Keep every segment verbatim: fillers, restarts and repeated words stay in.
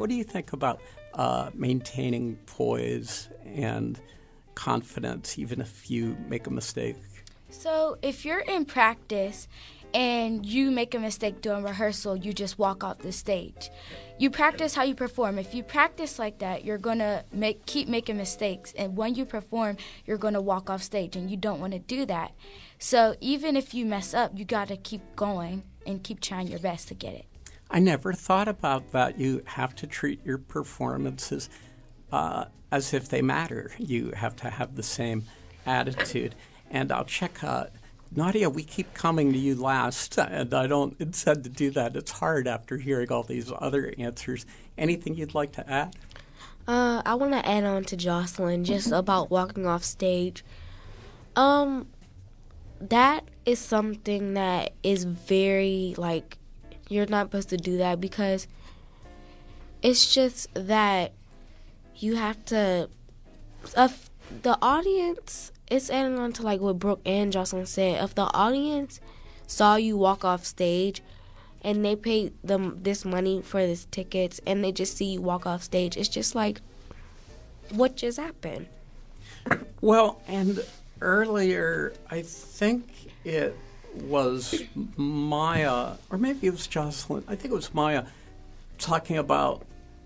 what do you think about uh, maintaining poise and confidence, even if you make a mistake? So if you're in practice and you make a mistake during rehearsal, you just walk off the stage. You practice how you perform. If you practice like that, you're going to make keep making mistakes. And when you perform, you're going to walk off stage, and you don't want to do that. So even if you mess up, you got to keep going and keep trying your best to get it. I never thought about that. You have to treat your performances uh, as if they matter. You have to have the same attitude. And I'll check, uh, Nadia, we keep coming to you last, and I don't intend to do that. It's hard after hearing all these other answers. Anything you'd like to add? Uh, I want to add on to Jocelyn just about walking off stage. Um, that is something that is very, like, you're not supposed to do that because it's just that you have to, if the audience, it's adding on to like what Brooke and Jocelyn said, if the audience saw you walk off stage and they paid them this money for this tickets and they just see you walk off stage, it's just like, what just happened? Well, and earlier, I think it was Maya, or maybe it was Jocelyn, I think it was Maya, talking about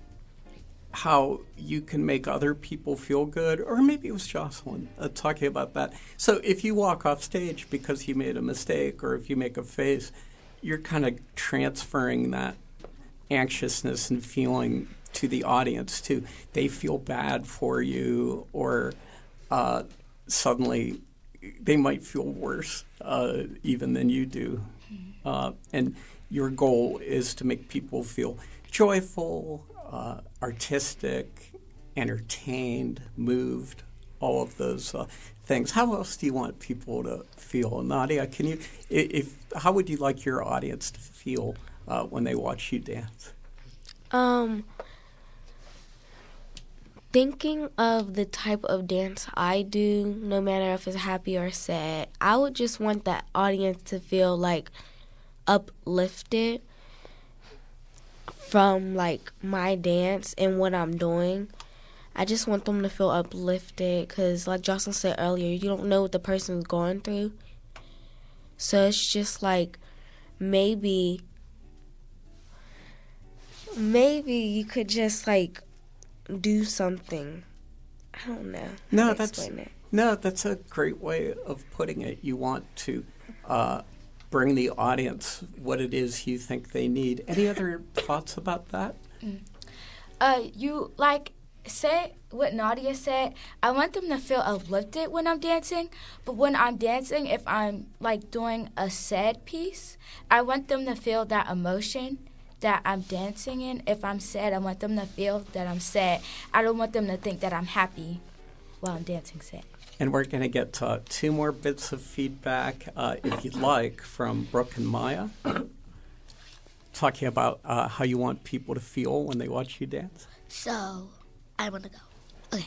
how you can make other people feel good, or maybe it was Jocelyn uh, talking about that. So if you walk off stage because you made a mistake, or if you make a face, you're kind of transferring that anxiousness and feeling to the audience too. They feel bad for you, or uh, suddenly they might feel worse uh, even than you do. Uh, and your goal is to make people feel joyful, uh, artistic, entertained, moved, all of those uh, things. How else do you want people to feel? Nadia, can you, if, how would you like your audience to feel uh, when they watch you dance? Um... Thinking of the type of dance I do, no matter if it's happy or sad, I would just want that audience to feel like uplifted from like my dance and what I'm doing. I just want them to feel uplifted because like Jocelyn said earlier, you don't know what the person's going through. So it's just like maybe, maybe you could just like do something. I don't know. No, that's no, that's a great way of putting it. You want to uh, bring the audience what it is you think they need. Any other thoughts about that? Mm. Uh, you like say what Nadia said. I want them to feel uplifted when I'm dancing, but when I'm dancing, if I'm like doing a sad piece, I want them to feel that emotion that I'm dancing in. If I'm sad, I want them to feel that I'm sad. I don't want them to think that I'm happy while I'm dancing sad. And we're going to get uh, two more bits of feedback, uh, if you'd like, from Brooke and Maya, talking about uh, how you want people to feel when they watch you dance. So, I want to go. Okay.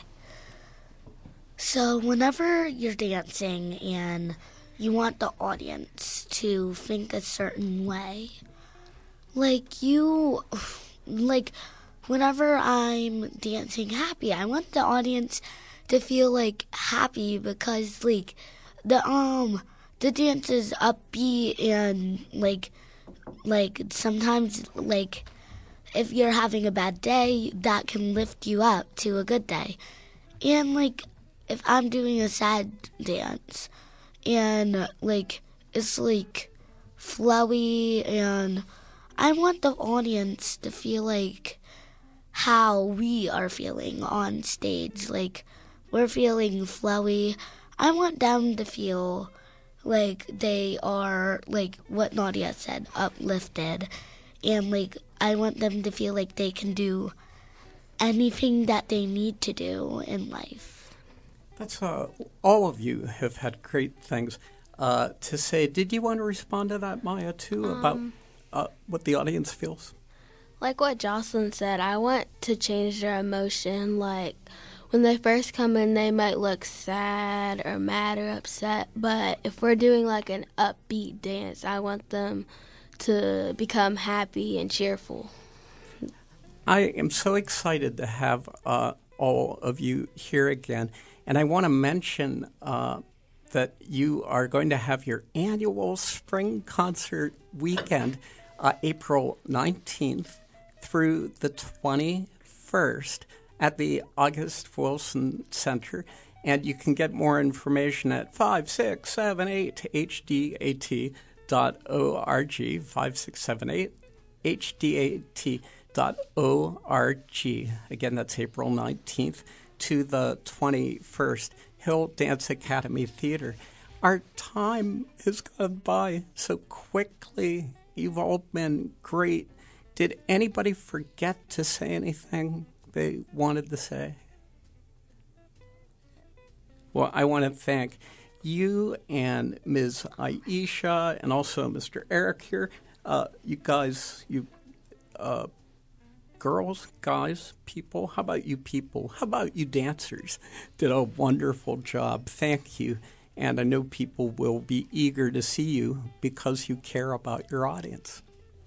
So, whenever you're dancing and you want the audience to think a certain way, Like you, like whenever I'm dancing happy, I want the audience to feel like happy because like the um the dance is upbeat and like like sometimes like if you're having a bad day, that can lift you up to a good day. And like if I'm doing a sad dance and like it's like flowy and I want the audience to feel like how we are feeling on stage. Like, we're feeling flowy. I want them to feel like they are, like what Nadia said, uplifted. And, like, I want them to feel like they can do anything that they need to do in life. That's, uh, all of you have had great things uh, to say. Did you want to respond to that, Maya, too, Um, about Uh, what the audience feels? Like what Jocelyn said, I want to change their emotion. Like when they first come in, they might look sad or mad or upset. But if we're doing like an upbeat dance, I want them to become happy and cheerful. I am so excited to have uh, all of you here again. And I want to mention uh, that you are going to have your annual spring concert weekend, uh, April nineteenth through the twenty-first at the August Wilson Center. And you can get more information at five six seven eight H D A T dot org, five six seven eight H D A T dot org. Again, that's April nineteenth to the twenty-first, Hill Dance Academy Theater. Our time has gone by so quickly. You've all been great. Did anybody forget to say anything they wanted to say? Well, I want to thank you and Miz Aisha and also Mister Eric here. Uh, you guys, you uh, girls, guys, people, how about you people? How about you dancers? Did a wonderful job. Thank you. And I know people will be eager to see you because you care about your audience.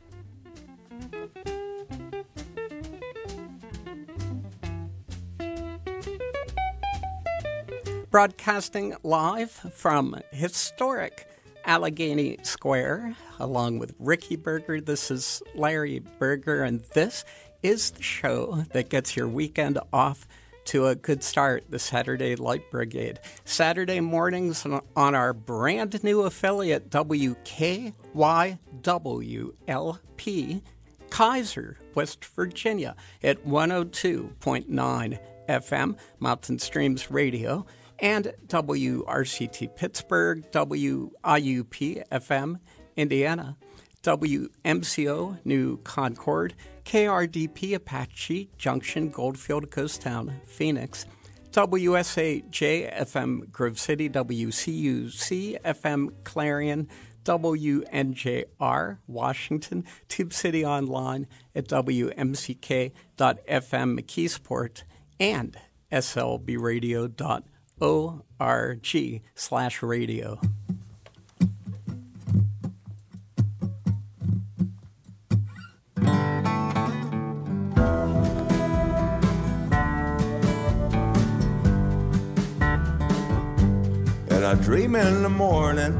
Broadcasting live from historic Allegheny Square, along with Ricky Berger. This is Larry Berger, and this is the show that gets your weekend off to a good start, the Saturday Light Brigade. Saturday mornings on our brand new affiliate, W K Y W L P, Kaiser, West Virginia, at one oh two point nine F M, Mountain Streams Radio, and W R C T Pittsburgh, W I U P F M, Indiana, W M C O New Concord, K R D P Apache Junction, Goldfield, Ghostown, Phoenix, W S A J F M Grove City, W C U C F M Clarion, W N J R Washington, Tube City Online at W M C K dot F M McKeesport, and S L B radio dot org slash radio. And I dream in the morning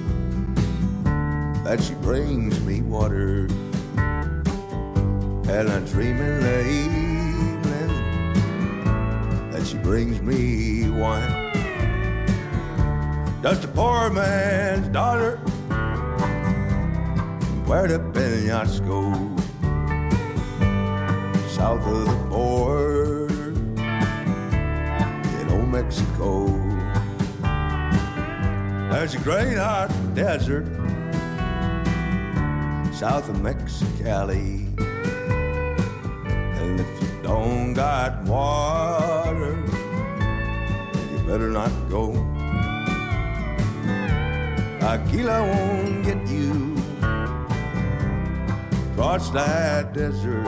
that she brings me water, and I dream in the evening that she brings me wine. Just a poor man's daughter, where the Penasco, south of the border in old Mexico. There's a great hot desert south of Mexicali, and if you don't got water, you better not go. Aquila won't get you across that desert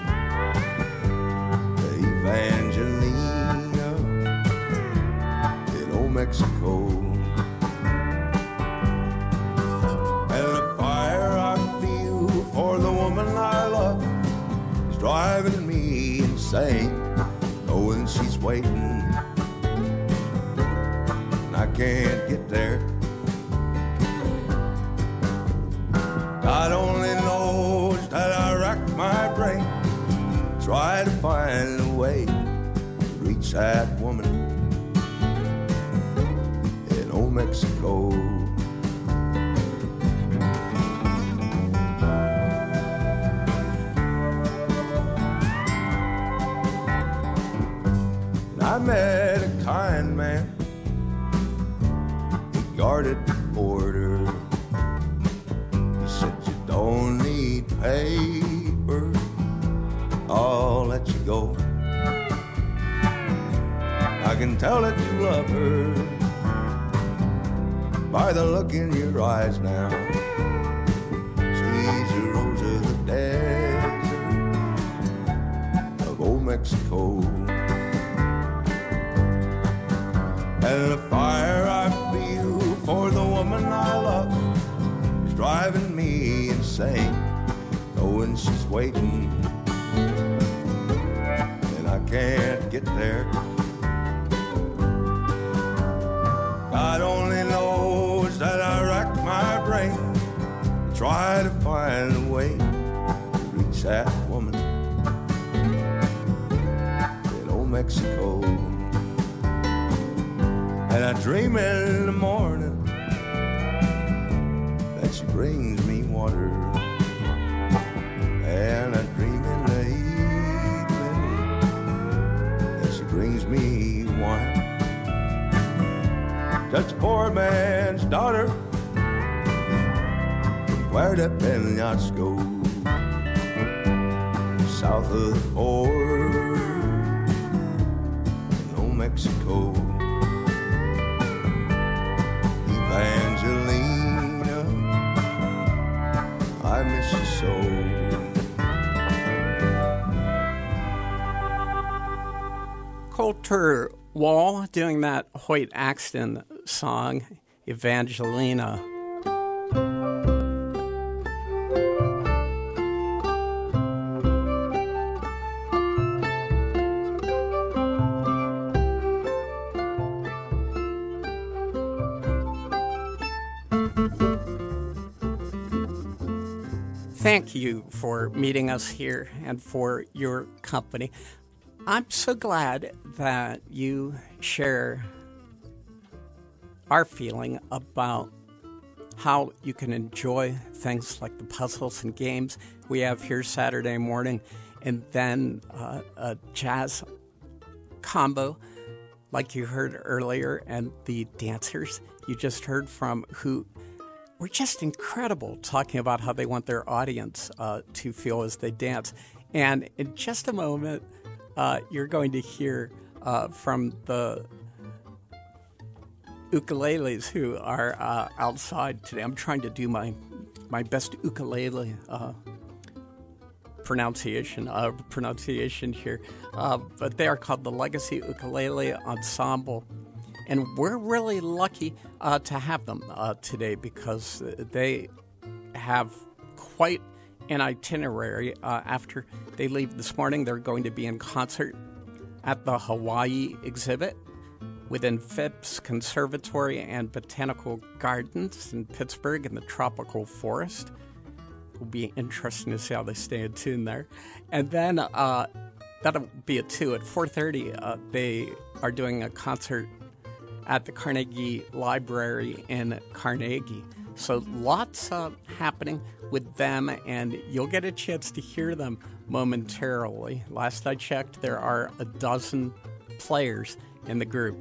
to Evangelina in old Mexico. And the fire I feel for the woman I love is driving me insane, knowing she's waiting and I can't get there. God only knows that I rack my brain, try to find a way to reach that woman in old Mexico. I met a kind man, he guarded the border. He said, you don't need paper, I'll let you go. I can tell that you love her by the look in your eyes now. She's a rose of the desert of old Mexico. And the fire I feel for the woman I love is driving me insane, knowing she's waiting get there. God only knows that I rack my brain to try to find a way to reach that woman in old Mexico. And I dream in the morning that she brings me water, and I dream in the evening that she brings me wine. Just a poor man's daughter from Puerto Penasco, south of the border in Old Mexico. Evangelina, I miss you so. Colter Wall doing that Hoyt Axton song, Evangelina. Thank you for meeting us here and for your company. I'm so glad that you share our feeling about how you can enjoy things like the puzzles and games we have here Saturday morning, and then uh, a jazz combo like you heard earlier, and the dancers you just heard from who were just incredible, talking about how they want their audience uh, to feel as they dance. And in just a moment, uh, you're going to hear uh, from the ukuleles who are uh, outside today. I'm trying to do my my best ukulele uh, pronunciation uh, pronunciation here, uh, but they are called the Legacy Ukulele Ensemble. And we're really lucky uh, to have them uh, today because they have quite an itinerary. Uh, after they leave this morning, they're going to be in concert at the Hawaii exhibit within Phipps Conservatory and Botanical Gardens in Pittsburgh in the Tropical Forest. It'll be interesting to see how they stay in tune there. And then uh, that'll be at two. At four thirty, uh, they are doing a concert at the Carnegie Library in Carnegie. So lots uh, happening with them, and you'll get a chance to hear them momentarily. Last I checked, there are a dozen players in the group.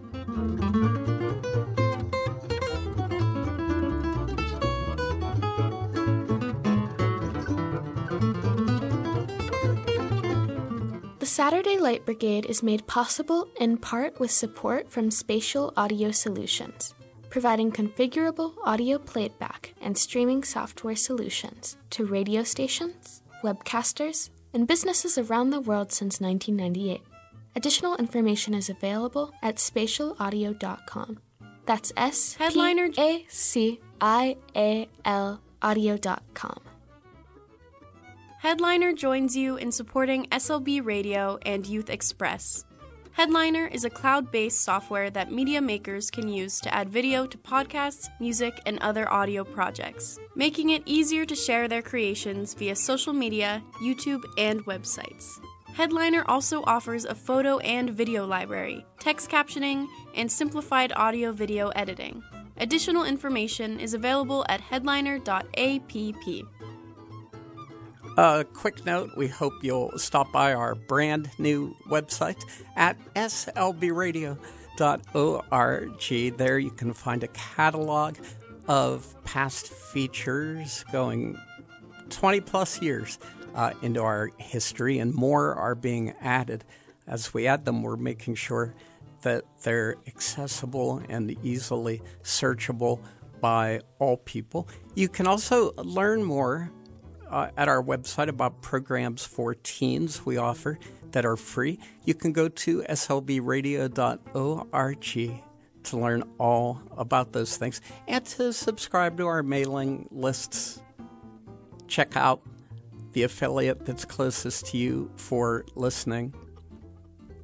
The Saturday Light Brigade is made possible in part with support from Spatial Audio Solutions, providing configurable audio playback and streaming software solutions to radio stations, webcasters, and businesses around the world since nineteen ninety-eight. Additional information is available at spatial audio dot com. That's S P A C I A L audio dot com. Headliner joins you in supporting S L B Radio and Youth Express. Headliner is a cloud-based software that media makers can use to add video to podcasts, music, and other audio projects, making it easier to share their creations via social media, YouTube, and websites. Headliner also offers a photo and video library, text captioning, and simplified audio-video editing. Additional information is available at headliner dot app. A uh, quick note, we hope you'll stop by our brand new website at S L B radio dot org. There you can find a catalog of past features going twenty plus years uh, into our history, and more are being added. As we add them, we're making sure that they're accessible and easily searchable by all people. You can also learn more Uh, at our website about programs for teens we offer that are free. You can go to S L B radio dot org to learn all about those things and to subscribe to our mailing lists. Check out the affiliate that's closest to you for listening.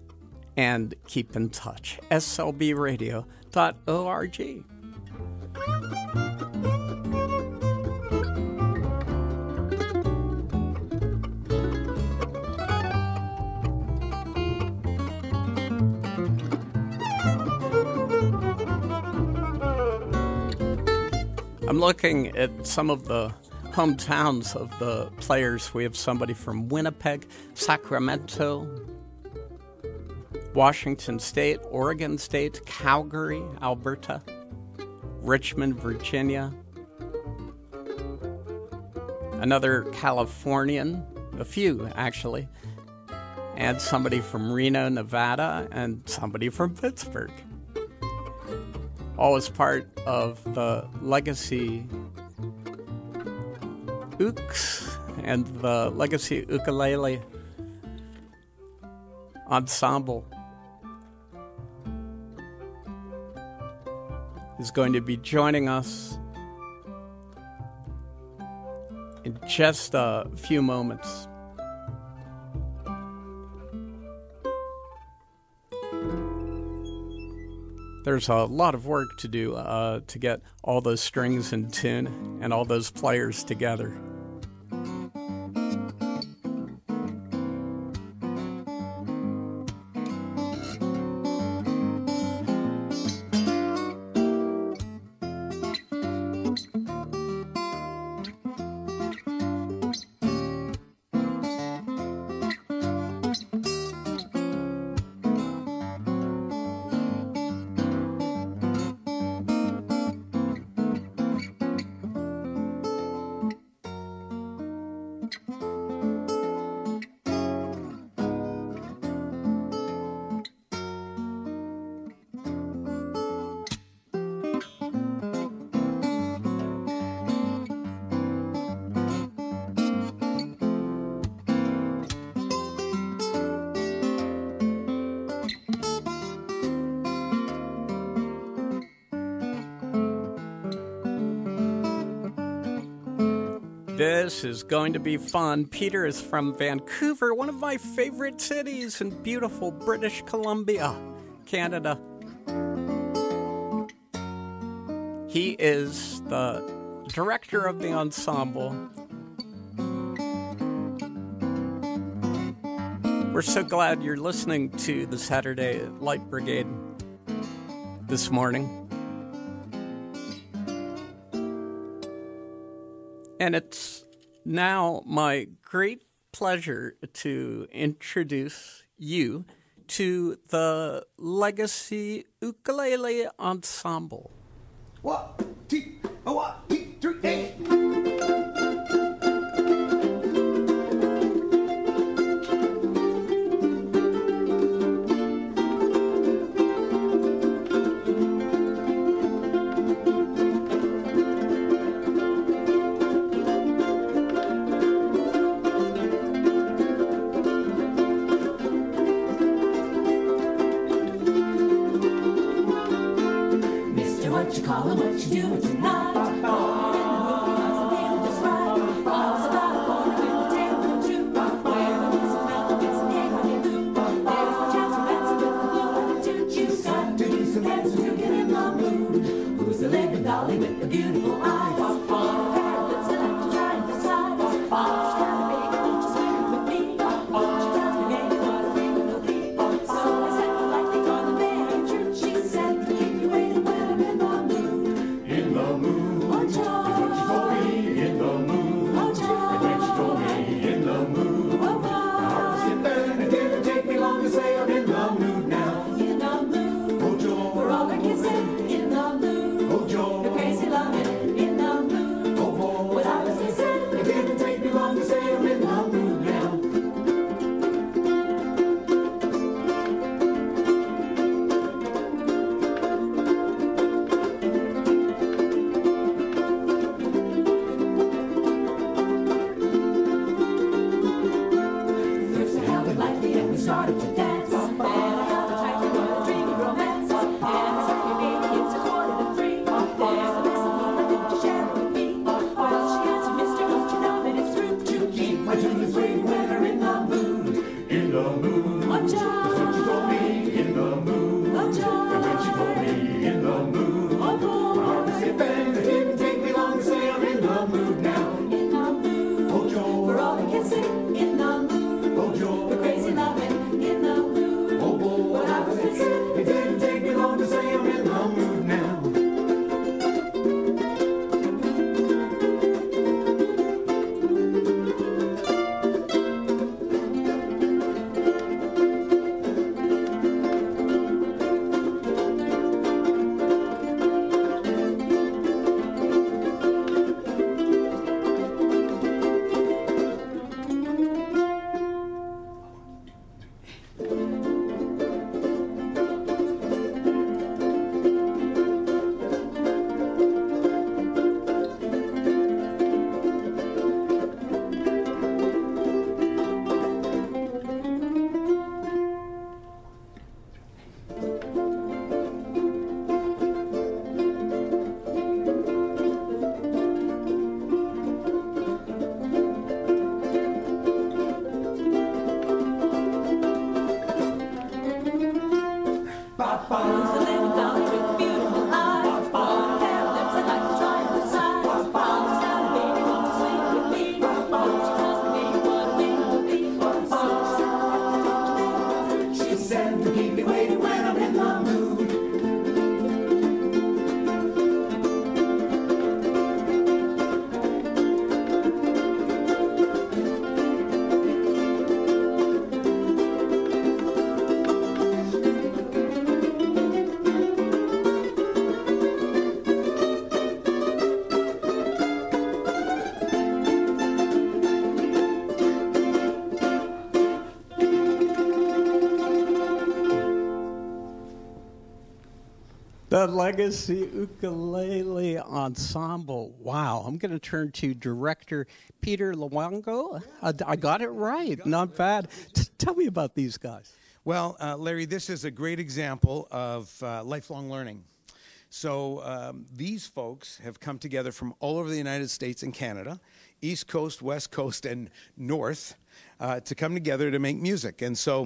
and keep in touch. S L B radio dot org. I'm looking at some of the hometowns of the players. We have somebody from Winnipeg, Sacramento, Washington State, Oregon State, Calgary, Alberta, Richmond, Virginia, another Californian, a few actually, and somebody from Reno, Nevada, and somebody from Pittsburgh. All as part of the Legacy Ooks and the Legacy Ukulele Ensemble is going to be joining us in just a few moments. There's a lot of work to do uh, to get all those strings in tune and all those players together. This is going to be fun. Peter is from Vancouver, one of my favorite cities in beautiful British Columbia, Canada. He is the director of the ensemble. We're so glad you're listening to the Saturday Light Brigade this morning. And it's now my great pleasure to introduce you to the Legacy Ukulele Ensemble. One, two, one, two, three, eight. In the mood. The Legacy Ukulele Ensemble. Wow. I'm going to turn to director Peter Luongo. Uh, I got it right. Not bad. T- tell me about these guys. Well, uh, Larry, this is a great example of uh, lifelong learning. So um, these folks have come together from all over the United States and Canada, East Coast, West Coast, and North, uh, to come together to make music. And so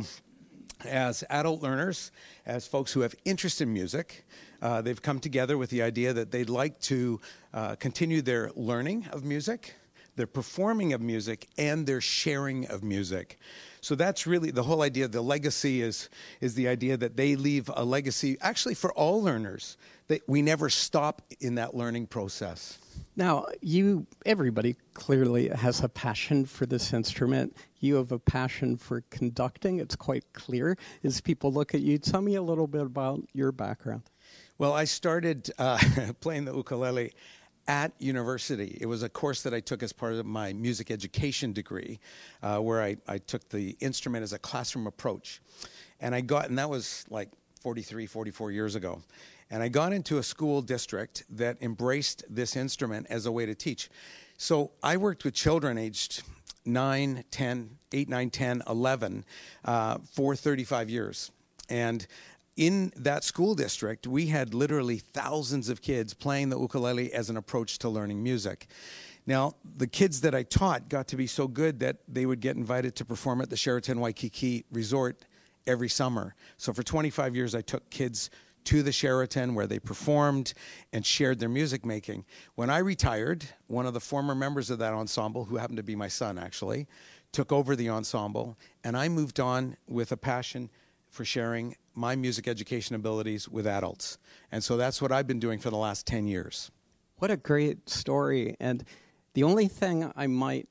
as adult learners, as folks who have interest in music, uh, they've come together with the idea that they'd like to uh, continue their learning of music, their performing of music, and their sharing of music. So that's really the whole idea. The legacy is is the idea that they leave a legacy, actually for all learners, that we never stop in that learning process. Now, you, everybody clearly has a passion for this instrument. You have a passion for conducting. It's quite clear as people look at you. Tell me a little bit about your background. Well, I started uh, playing the ukulele at university. It was a course that I took as part of my music education degree, uh, where I, I took the instrument as a classroom approach. And I got, and that was like forty-three, forty-four years ago. And I got into a school district that embraced this instrument as a way to teach. So I worked with children aged nine, ten, eight, nine, ten, eleven uh, for thirty-five years. And in that school district, we had literally thousands of kids playing the ukulele as an approach to learning music. Now, the kids that I taught got to be so good that they would get invited to perform at the Sheraton Waikiki Resort every summer. So for twenty-five years, I took kids to the Sheraton where they performed and shared their music making. When I retired, one of the former members of that ensemble, who happened to be my son actually, took over the ensemble, and I moved on with a passion for sharing my music education abilities with adults. And so that's what I've been doing for the last ten years. What a great story. And the only thing I might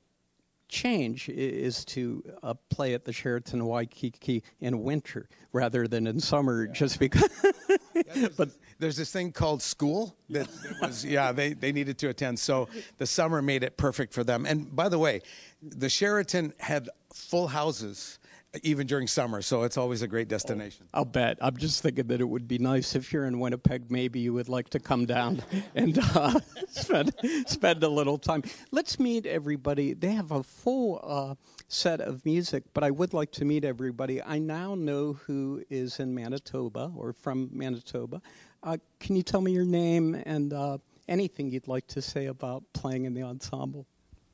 change is to uh, play at the Sheraton Waikiki in winter rather than in summer, yeah. just because. yeah, there's but this, there's this thing called school that, that was, yeah, they, they needed to attend. So the summer made it perfect for them. And by the way, the Sheraton had full houses even during summer, so it's always a great destination. Oh, I'll bet. I'm just thinking that it would be nice if you're in Winnipeg, maybe you would like to come down and uh, spend spend a little time. Let's meet everybody. They have a full uh, set of music, but I would like to meet everybody. I now know who is in Manitoba or from Manitoba. Uh, can you tell me your name and uh, anything you'd like to say about playing in the ensemble?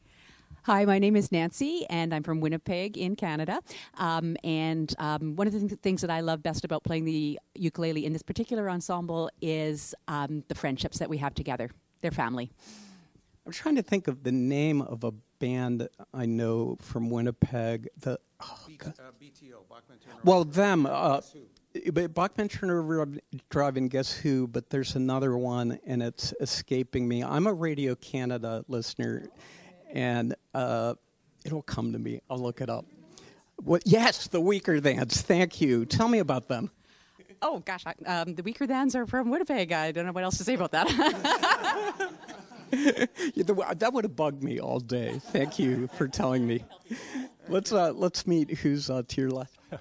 Hi, my name is Nancy, and I'm from Winnipeg in Canada. Um, and um, one of the th- things that I love best about playing the ukulele in this particular ensemble is um, the friendships that we have together. They're family. I'm trying to think of the name of a band I know from Winnipeg. The oh, B- uh, B T O, Bachman Turner. Well, them. Uh, but Bachman Turner Drive and Guess Who, but there's another one, and it's escaping me. I'm a Radio Canada listener. And uh, it'll come to me. I'll look it up. What, yes, the Weakerthans. Thank you. Tell me about them. Oh, gosh. I, um, the Weakerthans are from Winnipeg. I don't know what else to say about that. yeah, the, that would have bugged me all day. Thank you for telling me. Let's uh, let's meet who's uh, to your left.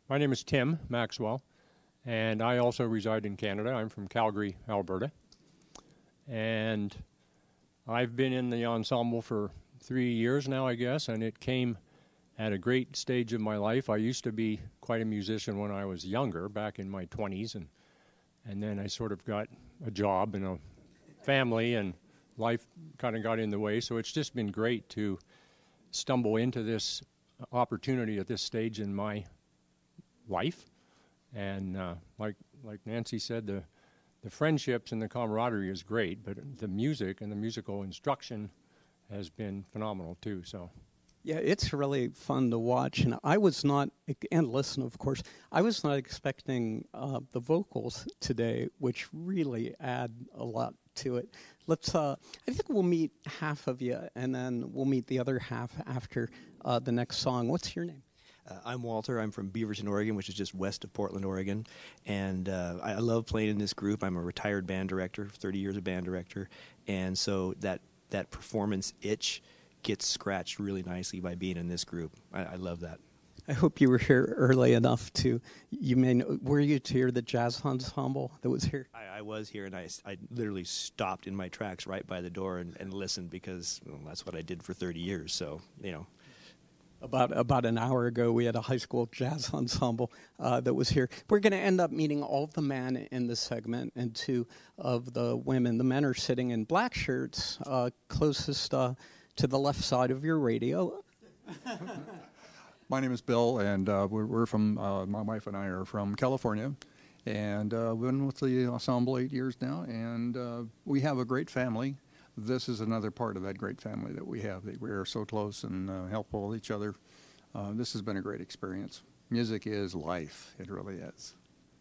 My name is Tim Maxwell, and I also reside in Canada. I'm from Calgary, Alberta. And I've been in the ensemble for three years now, I guess, and it came at a great stage of my life. I used to be quite a musician when I was younger, back in my twenties, and and then I sort of got a job and a family, and life kind of got in the way. So it's just been great to stumble into this opportunity at this stage in my life. And uh, like like Nancy said, the the friendships and the camaraderie is great, but the music and the musical instruction has been phenomenal too. So. Yeah, it's really fun to watch, and I was not, and listen, of course, I was not expecting uh, the vocals today, which really add a lot to it. Let's, uh, I think we'll meet half of you, and then we'll meet the other half after uh, the next song. What's your name? Uh, I'm Walter. I'm from Beaverton, Oregon, which is just west of Portland, Oregon. And uh, I, I love playing in this group. I'm a retired band director, thirty years of band director. And so that, that performance itch gets scratched really nicely by being in this group. I, I love that. I hope you were here early enough to, you may know, were you to hear the jazz ensemble that was here? I, I was here, and I, I literally stopped in my tracks right by the door and, and listened because well, that's what I did for thirty years. So, you know. About about an hour ago, we had a high school jazz ensemble uh, that was here. We're going to end up meeting all the men in this segment and two of the women. The men are sitting in black shirts, uh, closest uh, to the left side of your radio. My name is Bill, and uh, we're, we're from, uh, my wife and I are from California, and uh, we've been with the ensemble eight years now, and uh, we have a great family. This is another part of that great family that we have, that we are so close and uh, helpful with each other. Uh, this has been a great experience. Music is life. It really is.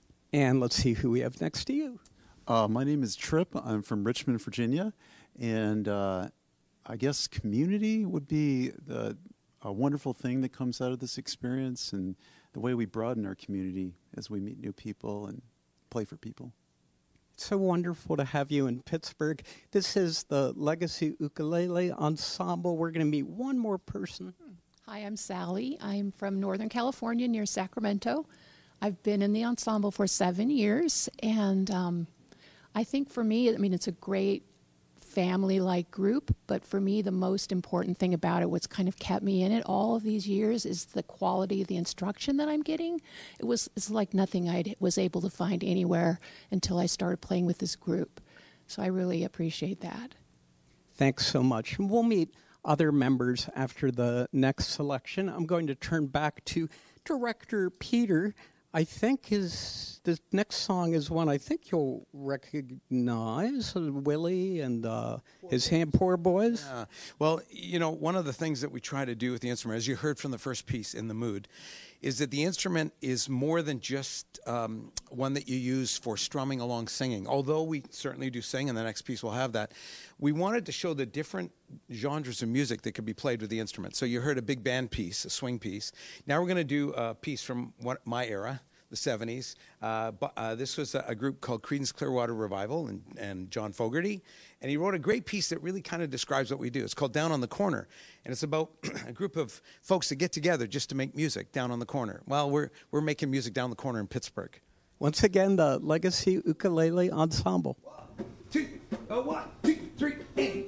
And let's see who we have next to you. Uh, my name is Tripp. I'm from Richmond, Virginia, and uh, I guess community would be the, a wonderful thing that comes out of this experience, and the way we broaden our community as we meet new people and play for people. It's so wonderful to have you in Pittsburgh. This is the Legacy Ukulele Ensemble. We're going to meet one more person. Hi, I'm Sally. I'm from Northern California near Sacramento. I've been in the ensemble for seven years, and um, I think for me, I mean, it's a great family-like group, but for me, the most important thing about it, what's kind of kept me in it all of these years, is the quality of the instruction that I'm getting. It was it's like nothing I was able to find anywhere until I started playing with this group. So I really appreciate that. Thanks so much. And we'll meet other members after the next selection. I'm going to turn back to Director Peter. I think his the next song is one I think you'll recognize, Willie and uh, his hand, Poor Boys. Yeah. Well, you know, one of the things that we try to do with the instrument, as you heard from the first piece, In the Mood, is that the instrument is more than just um, one that you use for strumming along singing. Although we certainly do sing, and the next piece will have that, we wanted to show the different genres of music that could be played with the instrument. So you heard a big band piece, a swing piece. Now we're going to do a piece from one, my era, the seventies. Uh, but, uh, this was a, a group called Creedence Clearwater Revival, and, and John Fogerty. And he wrote a great piece that really kind of describes what we do. It's called Down on the Corner. And it's about a group of folks that get together just to make music down on the corner. Well, we're, we're making music down the corner in Pittsburgh. Once again, the Legacy Ukulele Ensemble. One, two, uh, one, two, three, eight.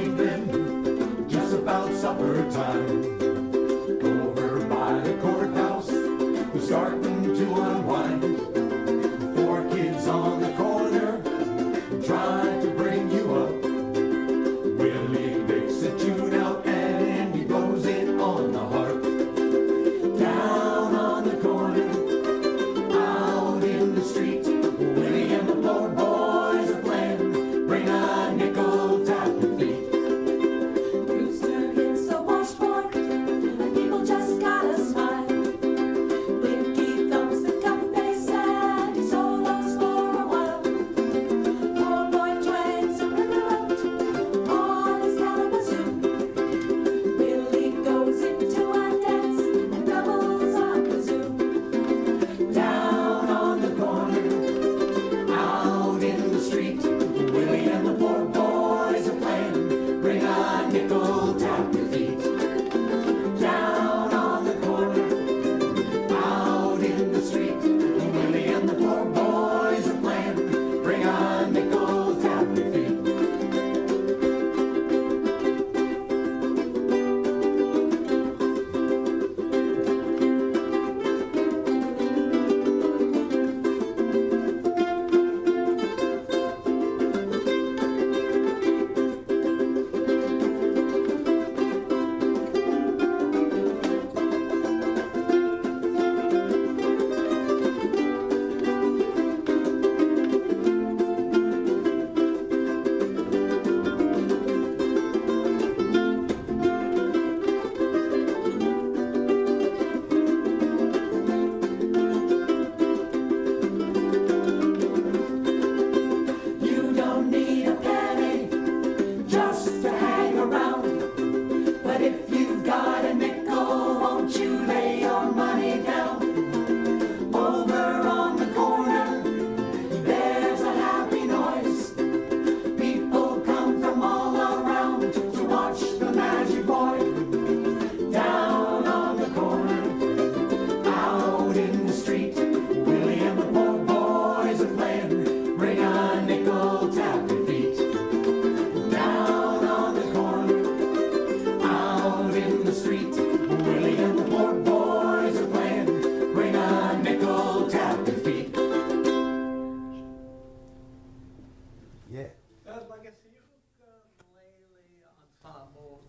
Supper time over by the courthouse.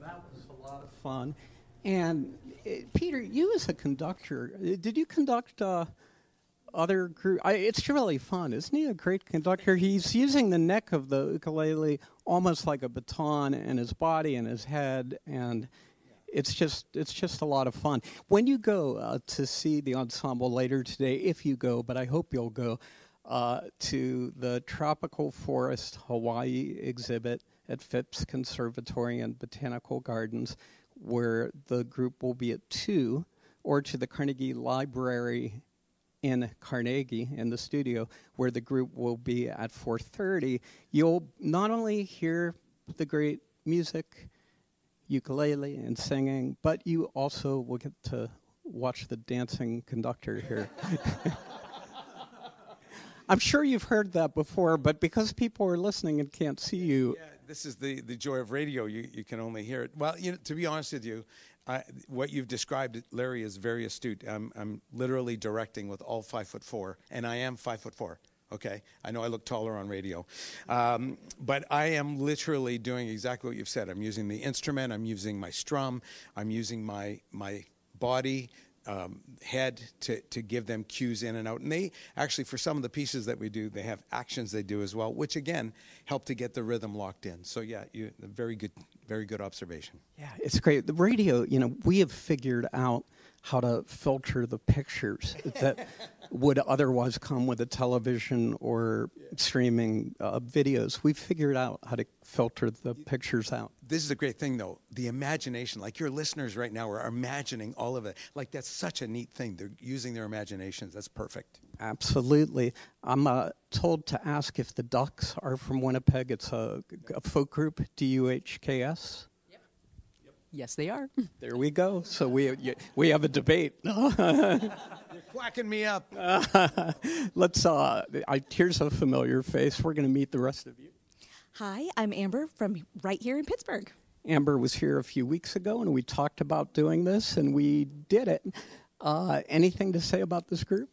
That was a lot of fun. And uh, Peter, you as a conductor, uh, did you conduct uh, other group? I, it's really fun. Isn't he a great conductor? He's using the neck of the ukulele almost like a baton, and his body and his head, and it's just it's just a lot of fun. When you go uh, to see the ensemble later today, if you go, but I hope you'll go, uh, to the Tropical Forest Hawaii exhibit at Phipps Conservatory and Botanical Gardens, where the group will be at two, or to the Carnegie Library in Carnegie, in the studio, where the group will be at four thirty. You'll not only hear the great music, ukulele and singing, but you also will get to watch the dancing conductor here. I'm sure you've heard that before, but because people are listening and can't see you. Yeah, this is the, the joy of radio. You you can only hear it. Well, you know, to be honest with you, I, what you've described, Larry, is very astute. I'm I'm literally directing with all five foot four, and I am five foot four. Okay, I know I look taller on radio, um, but I am literally doing exactly what you've said. I'm using the instrument. I'm using my strum. I'm using my my body. Um, head to, to give them cues in and out. And they actually, for some of the pieces that we do, they have actions they do as well, which again, help to get the rhythm locked in. So yeah, you, very good, very good observation. Yeah, it's great. The radio, you know, we have figured out how to filter the pictures that would otherwise come with a television or yeah. streaming uh, videos. We've figured out how to filter the pictures out. This is a great thing, though. The imagination, like your listeners right now are imagining all of it. Like, that's such a neat thing. They're using their imaginations. That's perfect. Absolutely. I'm uh, told to ask if the Ducks are from Winnipeg. It's a, a folk group, D U H K S. Yes, they are. There we go. So we we have a debate. You're quacking me up. Uh, let's. Uh, I, here's a familiar face. We're going to meet the rest of you. Hi, I'm Amber from right here in Pittsburgh. Amber was here a few weeks ago, and we talked about doing this, and we did it. Uh, anything to say about this group?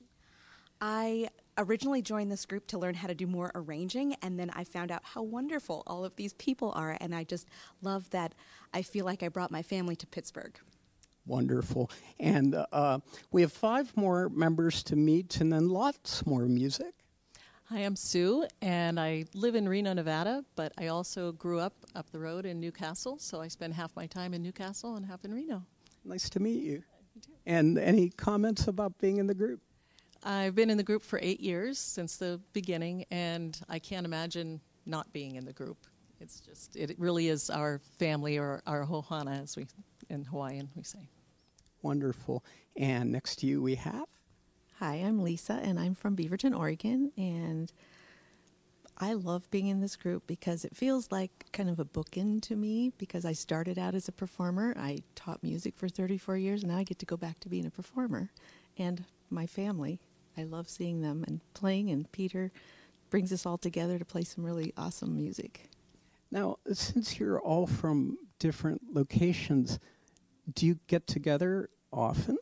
I originally joined this group to learn how to do more arranging, and then I found out how wonderful all of these people are, and I just love that I feel like I brought my family to Pittsburgh. Wonderful. And uh, we have five more members to meet, and then lots more music. Hi, I'm Sue, and I live in Reno, Nevada, but I also grew up up the road in Newcastle, so I spend half my time in Newcastle and half in Reno. Nice to meet you. And any comments about being in the group? I've been in the group for eight years, since the beginning, and I can't imagine not being in the group. It's just, it really is our family, or our Hohana, as we, in Hawaiian, we say. Wonderful. And next to you we have? Hi, I'm Lisa, and I'm from Beaverton, Oregon, and I love being in this group because it feels like kind of a bookend to me, because I started out as a performer. I taught music for thirty-four years, and now I get to go back to being a performer. And my family, I love seeing them and playing, and Peter brings us all together to play some really awesome music. Now, since you're all from different locations, do you get together often?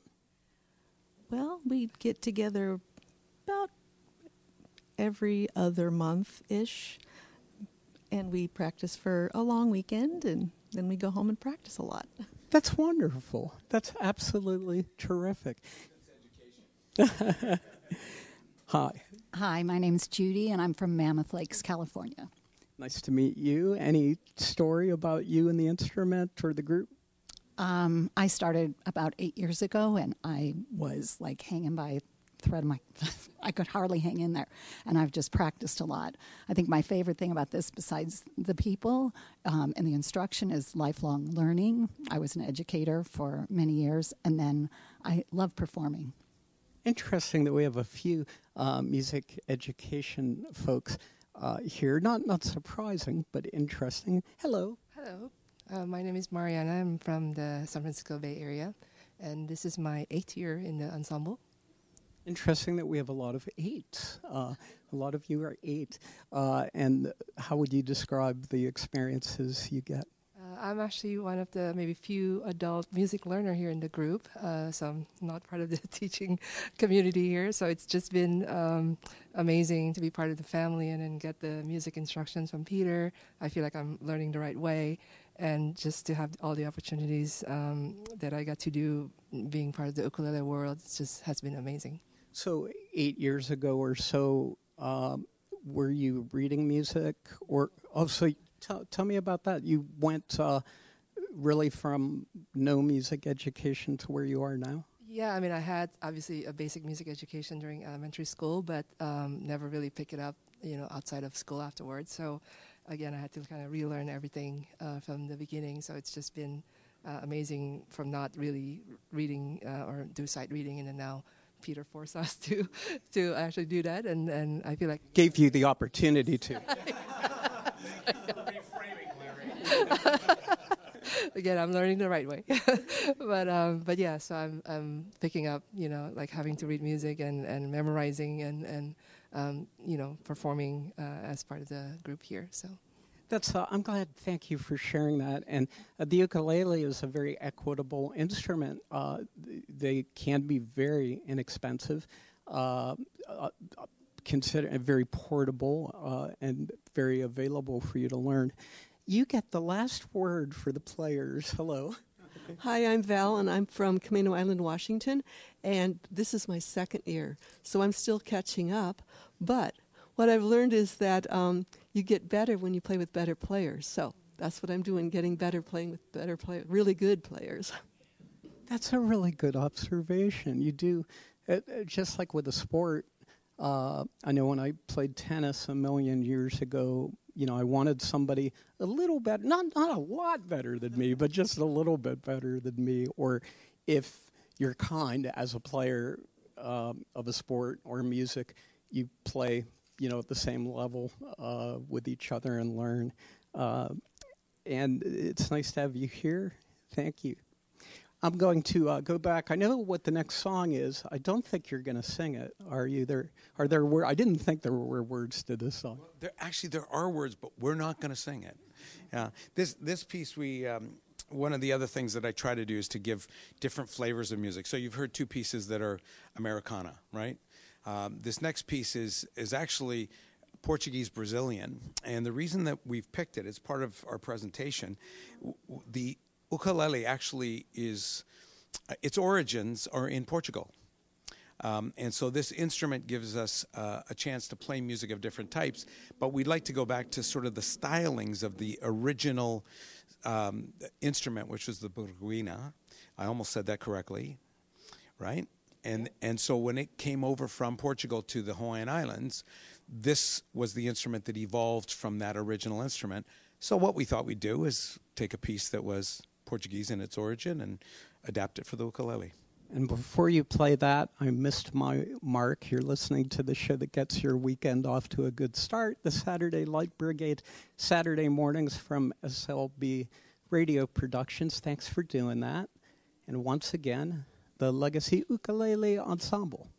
Well, we get together about every other month-ish, and we practice for a long weekend, and then we go home and practice a lot. That's wonderful. That's absolutely terrific. That's education. Hi. Hi, my name's Judy, and I'm from Mammoth Lakes, California. Nice to meet you. Any story about you and the instrument or the group? Um, I started about eight years ago, and I was like hanging by a thread of my, I could hardly hang in there, and I've just practiced a lot. I think my favorite thing about this, besides the people um, and the instruction, is lifelong learning. I was an educator for many years, and then I love performing. Interesting that we have a few uh, music education folks uh, here. Not not surprising, but interesting. Hello. Hello. Uh, my name is Mariana. I'm from the San Francisco Bay Area, and this is my eighth year in the ensemble. Interesting that we have a lot of eights. Uh, a lot of you are eight. Uh, and how would you describe the experiences you get? Uh, I'm actually one of the maybe few adult music learner here in the group, uh, so I'm not part of the teaching community here. So it's just been um, amazing to be part of the family and then get the music instructions from Peter. I feel like I'm learning the right way. and just to have all the opportunities um, that I got to do being part of the ukulele world, it just has been amazing. So eight years ago or so, um, were you reading music? Or oh, so t- tell me about that. You went uh, really from no music education to where you are now? Yeah, I mean, I had obviously a basic music education during elementary school, but um, never really pick it up, you know, outside of school afterwards. So again, I had to kind of relearn everything uh, from the beginning. So it's just been uh, amazing from not really reading uh, or do sight reading, and then now Peter forced us to to actually do that, and, and I feel like gave you the opportunity to. Again, I'm learning the right way, but um, but yeah, so I'm I'm picking up, you know, like having to read music and, and memorizing and and um, you know, performing uh, as part of the group here. So that's uh, I'm glad. Thank you for sharing that. And uh, the ukulele is a very equitable instrument. Uh, th- they can be very inexpensive, uh, uh, consider very portable uh, and very available for you to learn. You get the last word for the players. Hello. Hi, I'm Val, and I'm from Camino Island, Washington, and this is my second year, so I'm still catching up. But what I've learned is that um, you get better when you play with better players. So that's what I'm doing, getting better, playing with better players, really good players. That's a really good observation. You do, it, it, just like with a sport. Uh, I know when I played tennis a million years ago, you know, I wanted somebody a little better, not not a lot better than me, but just a little bit better than me. Or if you're kind as a player um, of a sport or music, you play, you know, at the same level uh, with each other and learn. Uh, and it's nice to have you here. Thank you. I'm going to uh, go back. I know what the next song is. I don't think you're going to sing it. Are you? There are there wor- I didn't think there were words to this song. Well, there, actually, there are words, but we're not going to sing it. Uh, this this piece, we um, one of the other things that I try to do is to give different flavors of music. So you've heard two pieces that are Americana, right? Um, this next piece is is actually Portuguese Brazilian, and the reason that we've picked it as part of our presentation, w- w- the ukulele actually is, uh, its origins are in Portugal. Um, and so this instrument gives us uh, a chance to play music of different types, but we'd like to go back to sort of the stylings of the original um, instrument, which was the burguina. I almost said that correctly, right? And and so when it came over from Portugal to the Hawaiian Islands, this was the instrument that evolved from that original instrument. So what we thought we'd do is take a piece that was Portuguese in its origin and adapt it for the ukulele. And before you play that, I missed my mark. You're listening to the show that gets your weekend off to a good start, the Saturday Light Brigade, Saturday mornings from S L B Radio Productions. Thanks for doing that. And once again, the Legacy Ukulele Ensemble.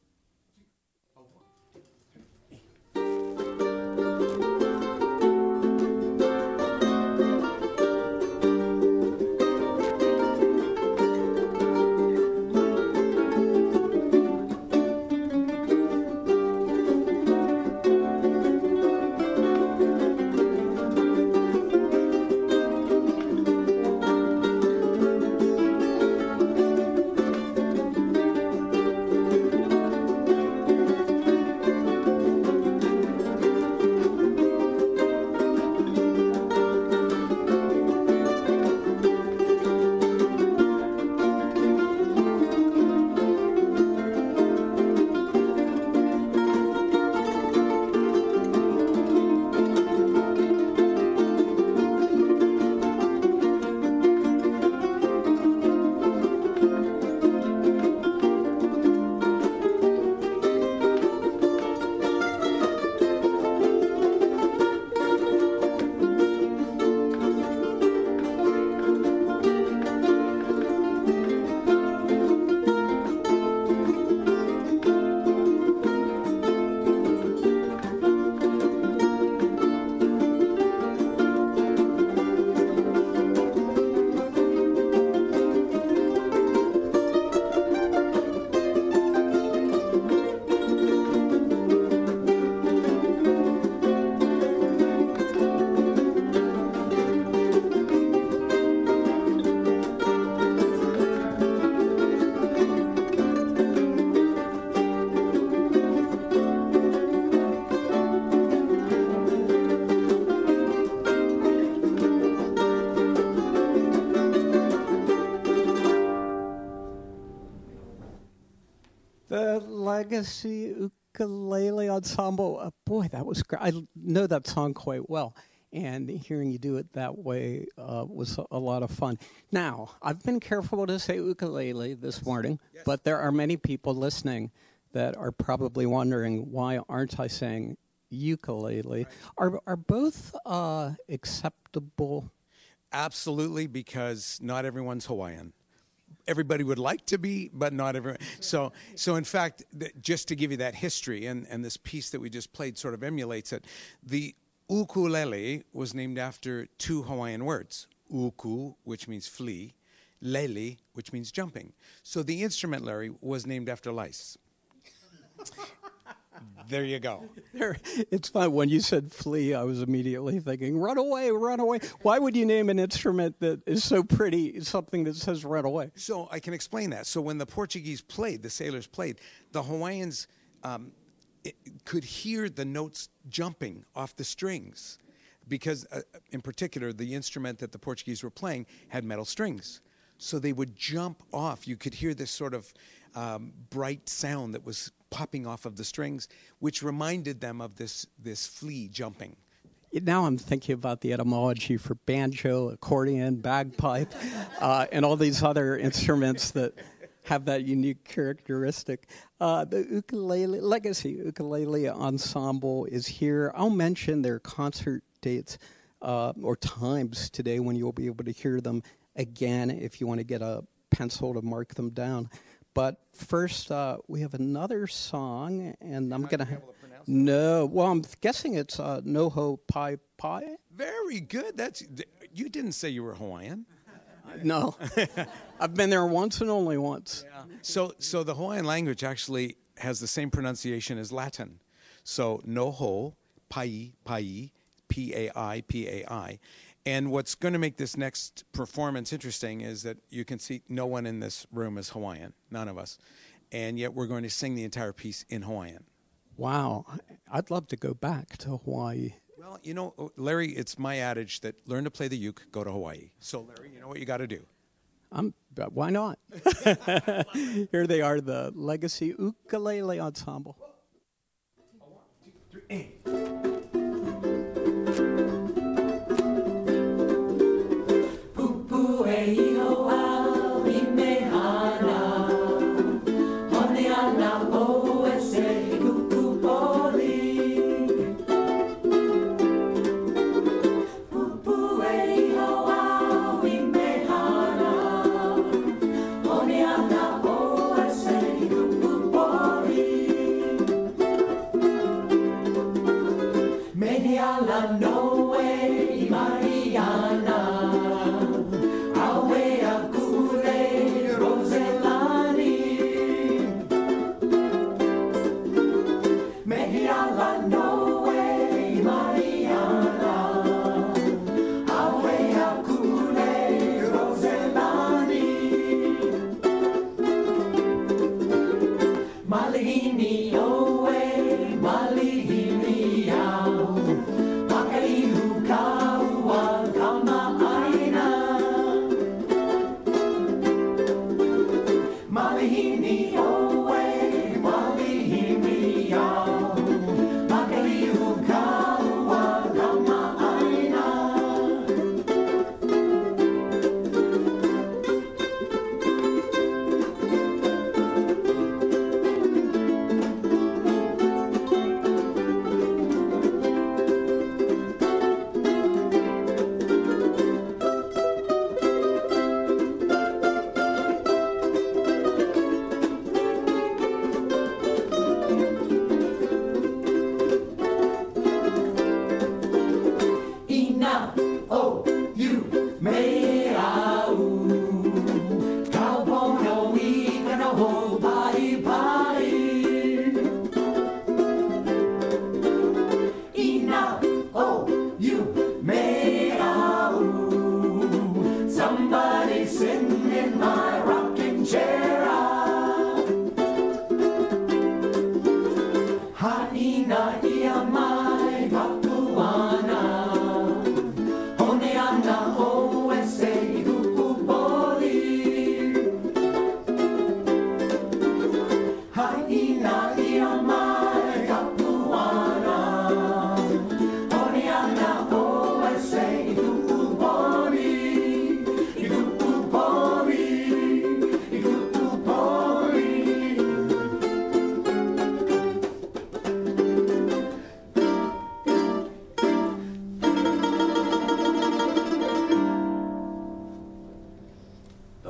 Thank you. Legacy Ukulele Ensemble. Uh, boy, that was great. I know that song quite well. And hearing you do it that way uh, was a lot of fun. Now, I've been careful to say ukulele this morning, yes. but there are many people listening that are probably wondering, why aren't I saying ukulele? Right. Are are both uh, acceptable? Absolutely, because not everyone's Hawaiian. Everybody would like to be, but not everyone. So, so in fact, th- just to give you that history, and, and this piece that we just played sort of emulates it, the ukulele was named after two Hawaiian words, uku, which means flea, lele, which means jumping. So the instrument, Larry, was named after lice. There you go. It's fun. When you said flea, I was immediately thinking, run away, run away. Why would you name an instrument that is so pretty something that says run away? So I can explain that. So when the Portuguese played, the sailors played, the Hawaiians um, it, could hear the notes jumping off the strings because, uh, in particular, the instrument that the Portuguese were playing had metal strings. So they would jump off. You could hear this sort of um, bright sound that was popping off of the strings, which reminded them of this this flea jumping. Now I'm thinking about the etymology for banjo, accordion, bagpipe, uh, and all these other instruments that have that unique characteristic. Uh, the ukulele Legacy Ukulele Ensemble is here. I'll mention their concert dates uh, or times today when you'll be able to hear them again if you want to get a pencil to mark them down. But first, uh, we have another song, and I'm going to have... No, well, I'm guessing it's uh, Noho Pai Pai. Very good. That's you didn't say you were Hawaiian. No, I've been there once and only once. Yeah. So, so the Hawaiian language actually has the same pronunciation as Latin. So Noho Pai Pai, P A I P A I. And what's going to make this next performance interesting is that you can see no one in this room is Hawaiian, none of us. And yet we're going to sing the entire piece in Hawaiian. Wow. I'd love to go back to Hawaii. Well, you know, Larry, it's my adage that learn to play the uke, go to Hawaii. So, Larry, you know what you got to do. Um, why not? Here they are, the Legacy Ukulele Ensemble. One, two, three, eight. Thank you.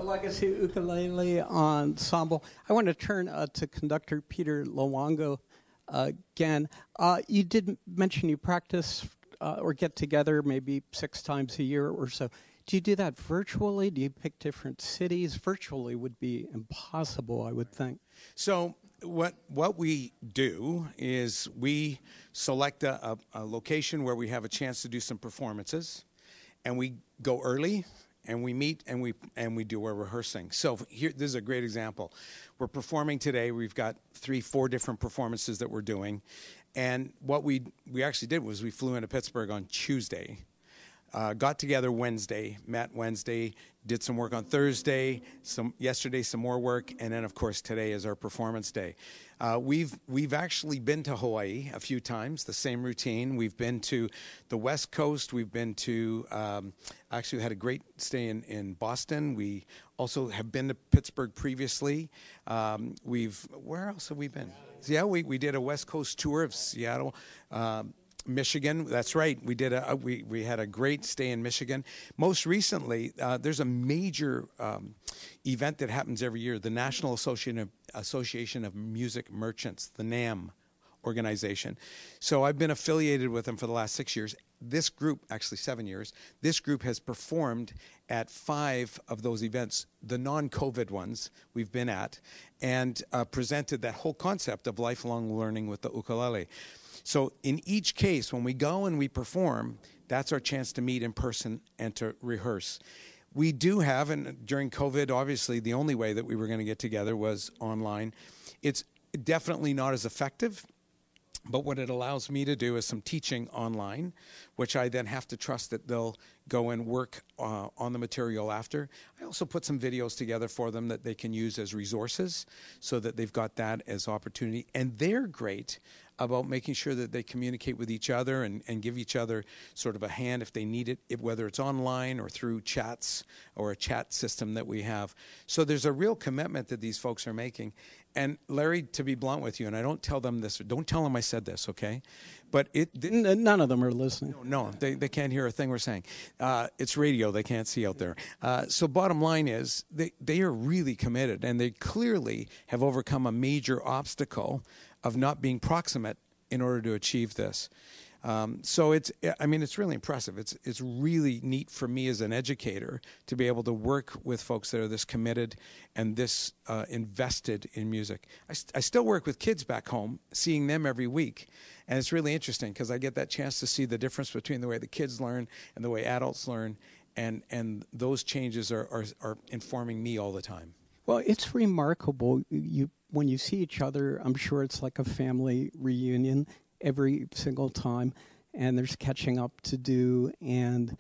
Legacy Ukulele Ensemble. I want to turn uh, to conductor Peter Luongo uh, again. Uh, you did mention you practice uh, or get together maybe six times a year or so. Do you do that virtually? Do you pick different cities? Virtually would be impossible, I would think. So what what we do is we select a, a, a location where we have a chance to do some performances, and we go early, and we meet, and we and we do our rehearsing. So here, this is a great example. We're performing today. We've got three, four different performances that we're doing, and what we we actually did was we flew into Pittsburgh on Tuesday. Uh, got together Wednesday, met Wednesday, did some work on Thursday, some yesterday some more work, and then of course today is our performance day. Uh, we've we've actually been to Hawaii a few times, the same routine. We've been to the West Coast. We've been to um, actually we had a great stay in, in Boston. We also have been to Pittsburgh previously. Um, we've where else have we been? Yeah, we we did a West Coast tour of Seattle. Um, Michigan, that's right. We did a we we had a great stay in Michigan. Most recently, uh, there's a major um, event that happens every year, the National Association of, Association of Music Merchants, the NAMM organization. So I've been affiliated with them for the last six years. This group, actually seven years, this group has performed at five of those events, the non-COVID ones we've been at, and uh, presented that whole concept of lifelong learning with the ukulele. So in each case, when we go and we perform, that's our chance to meet in person and to rehearse. We do have, and during COVID, obviously, the only way that we were going to get together was online. It's definitely not as effective, but what it allows me to do is some teaching online, which I then have to trust that they'll go and work uh, on the material after. I also put some videos together for them that they can use as resources so that they've got that as opportunity. And they're great about making sure that they communicate with each other and, and give each other sort of a hand if they need it, if, whether it's online or through chats or a chat system that we have. So there's a real commitment that these folks are making. And Larry, to be blunt with you, and I don't tell them this, don't tell them I said this, okay? But it none of them are listening. No, no they, they can't hear a thing we're saying. Uh, it's radio, they can't see out there. Uh, so bottom line is they, they are really committed, and they clearly have overcome a major obstacle of not being proximate in order to achieve this. Um, so it's, I mean, it's really impressive. It's it's really neat for me as an educator to be able to work with folks that are this committed and this uh, invested in music. I, st- I still work with kids back home, seeing them every week. And it's really interesting because I get that chance to see the difference between the way the kids learn and the way adults learn. And, and those changes are, are, are informing me all the time. Well, it's remarkable. You when you see each other, I'm sure it's like a family reunion every single time, and there's catching up to do. And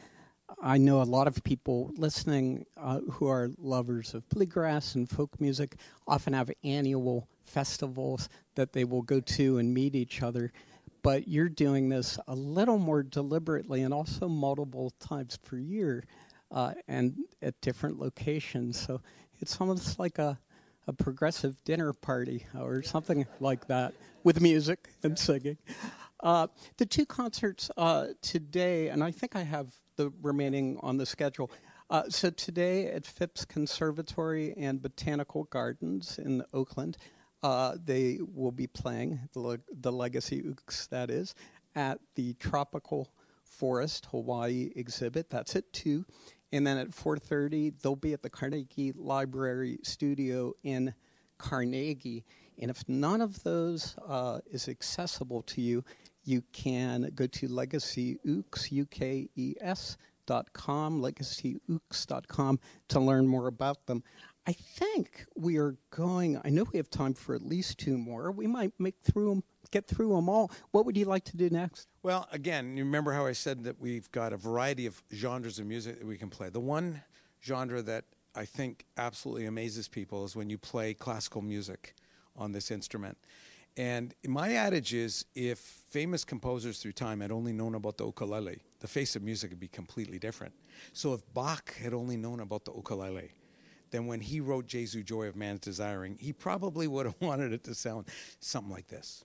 I know a lot of people listening uh, who are lovers of bluegrass and folk music often have annual festivals that they will go to and meet each other. But you're doing this a little more deliberately and also multiple times per year uh, and at different locations. So it's almost like a, a progressive dinner party or something like that with music and singing. Uh, the two concerts uh, today, and I think I have the remaining on the schedule. Uh, so today at Phipps Conservatory and Botanical Gardens in Oakland, uh, they will be playing the, Le- the Legacy Ooks, that is, at the Tropical Forest Hawaii exhibit. That's at two. And then at four thirty, they'll be at the Carnegie Library Studio in Carnegie. And if none of those uh, is accessible to you, you can go to Legacy Ooks, U K E S dot com, legacy ooks dot com to learn more about them. I think we are going, I know we have time for at least two more. We might make through them, get through them all. What would you like to do next? Well, again, you remember how I said that we've got a variety of genres of music that we can play. The one genre that I think absolutely amazes people is when you play classical music on this instrument. And my adage is, if famous composers through time had only known about the ukulele, the face of music would be completely different. So if Bach had only known about the ukulele, then when he wrote Jesu Joy of Man's Desiring, he probably would have wanted it to sound something like this.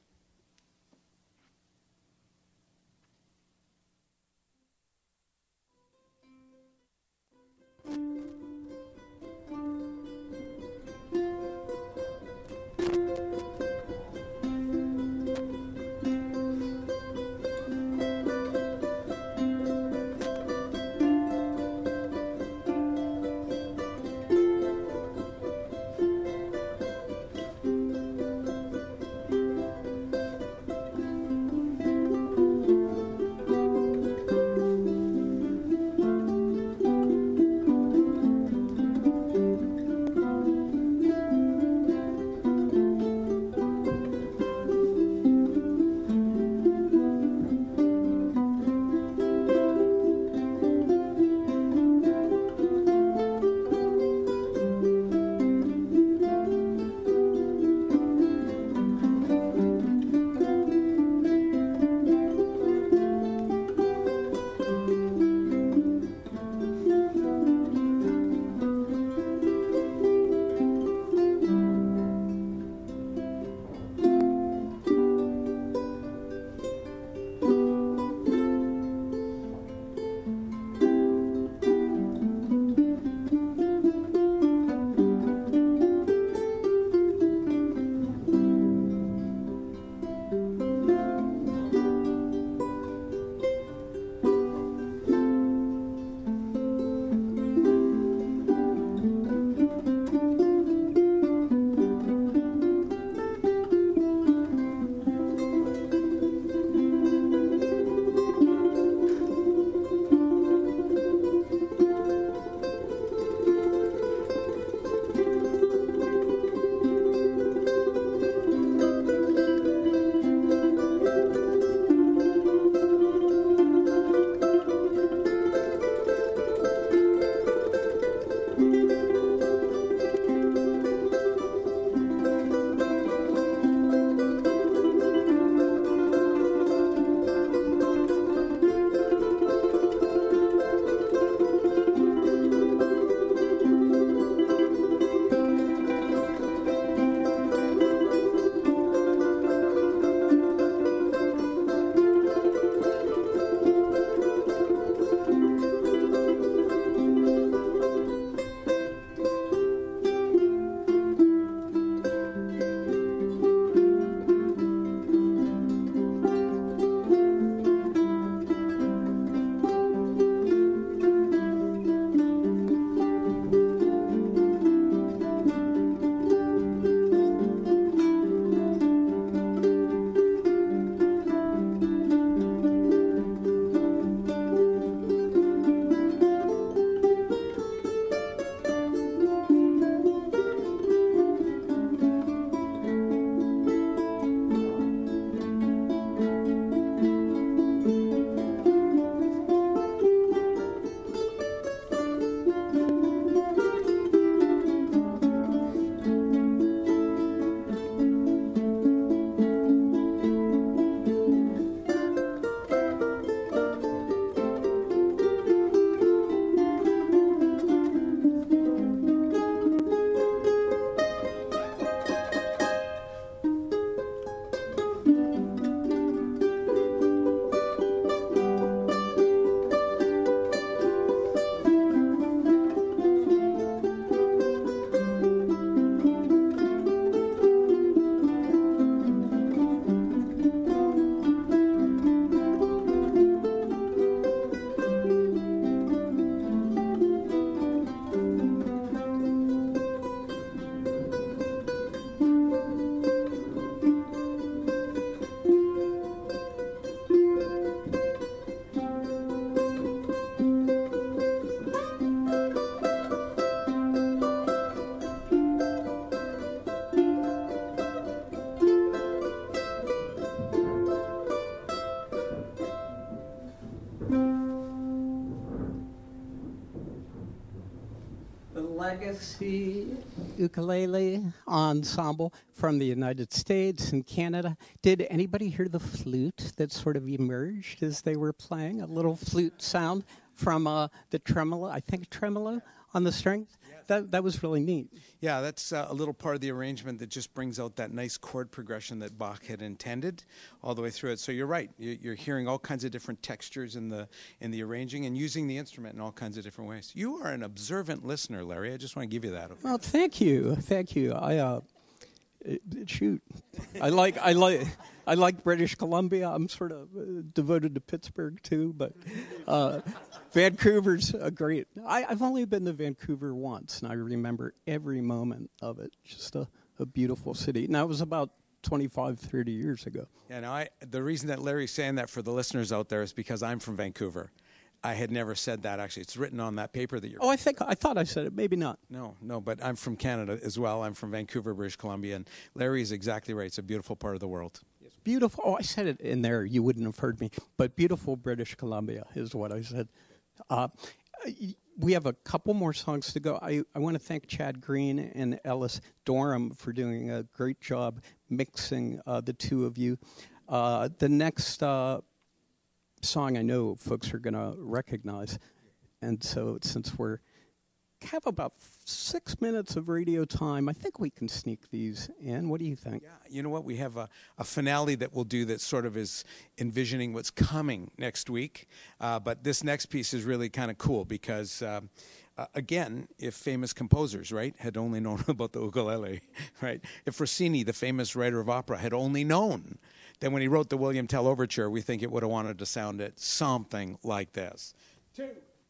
the Legacy Ukulele Ensemble from the United States and Canada. Did anybody hear the flute that sort of emerged as they were playing? A little flute sound from uh, the tremolo, I think tremolo on the strings? That, that was really neat. Yeah, that's uh, a little part of the arrangement that just brings out that nice chord progression that Bach had intended all the way through it. So you're right. You- You're hearing all kinds of different textures in the in the arranging and using the instrument in all kinds of different ways. You are an observant listener, Larry. I just want to give you that. Okay? Well, thank you, thank you. I uh, it- shoot, I like I like I like British Columbia. I'm sort of uh, devoted to Pittsburgh too, but uh, Vancouver's a great. I, I've only been to Vancouver once, and I remember every moment of it. Just a, a beautiful city. And that was about twenty-five, thirty years ago. Yeah, no, I, the reason that Larry's saying that for the listeners out there is because I'm from Vancouver. I had never said that, actually. It's written on that paper that you're... Oh, I think I thought I said it. Maybe not. No, no, but I'm from Canada as well. I'm from Vancouver, British Columbia, and Larry is exactly right. It's a beautiful part of the world. Beautiful. Oh, I said it in there. You wouldn't have heard me. But beautiful British Columbia is what I said. Uh, we have a couple more songs to go. I, I want to thank Chad Green and Ellis Dorham for doing a great job mixing uh, the two of you. Uh, the next uh, song I know folks are going to recognize. And so since we're have about six minutes of radio time, I think we can sneak these in. What do you think? Yeah, you know what? We have a, a finale that we'll do that sort of is envisioning what's coming next week. Uh, but this next piece is really kind of cool because, um, uh, again, if famous composers, right, had only known about the ukulele, right? If Rossini, the famous writer of opera, had only known, then when he wrote the William Tell Overture, we think it would have wanted to sound it something like this. Two.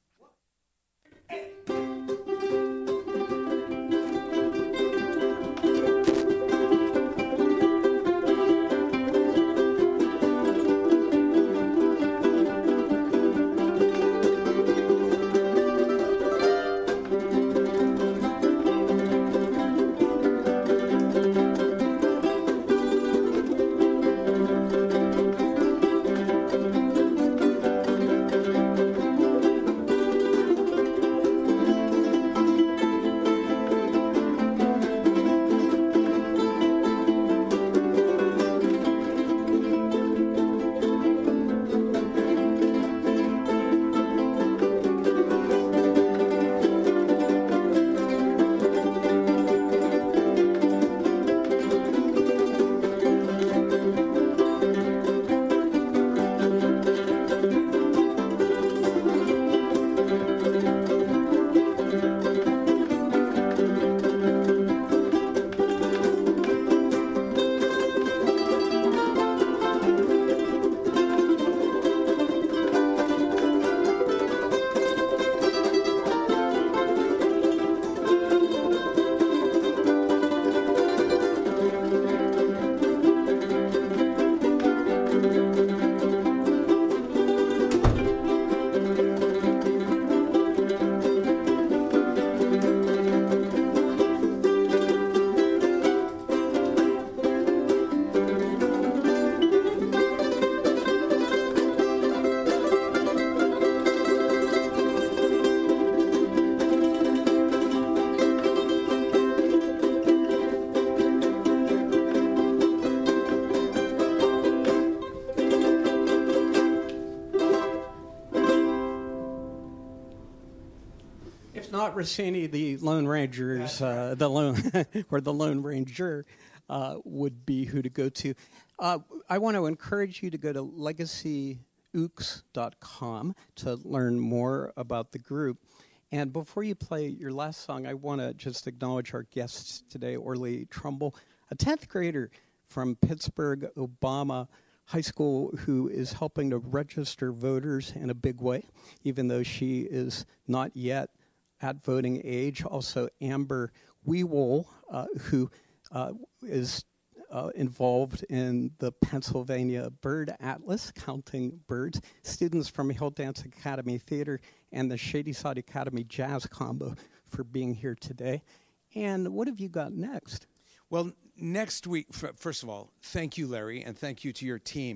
Not Rossini, the Lone Rangers, uh, the Lone or the Lone Ranger uh, would be who to go to. Uh, I want to encourage you to go to legacy ooks dot com to learn more about the group. And before you play your last song, I want to just acknowledge our guests today, Orly Trumbull, a tenth grader from Pittsburgh Obama High School who is helping to register voters in a big way, even though she is not yet at voting age. Also, Amber Weewol, uh, who uh, is uh, involved in the Pennsylvania Bird Atlas, counting birds. Students from Hill Dance Academy Theater and the Shadyside Academy Jazz Combo for being here today. And what have you got next? Well, next week, f- first of all, thank you, Larry, and thank you to your team.